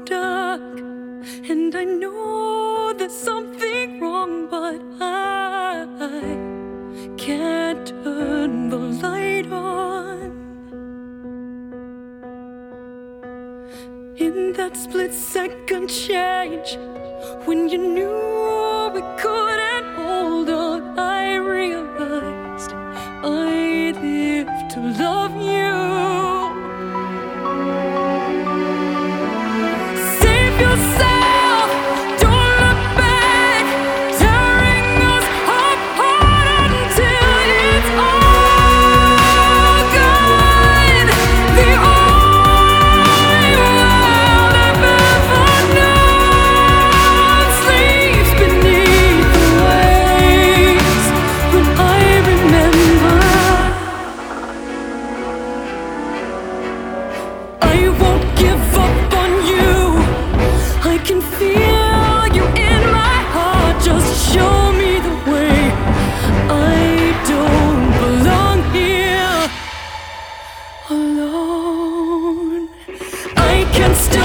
dark, and I know there's something wrong, but I can't turn the light on. In that split-second change, when you knew we couldn't hold on, I realized I live to love you. Save yourself, don't look back, tearing us apart until it's all gone. The only world I've ever known sleeps beneath the waves when I remember. I won't give up on you. I can feel you in my heart. Just show me the way. I don't belong here alone. I can still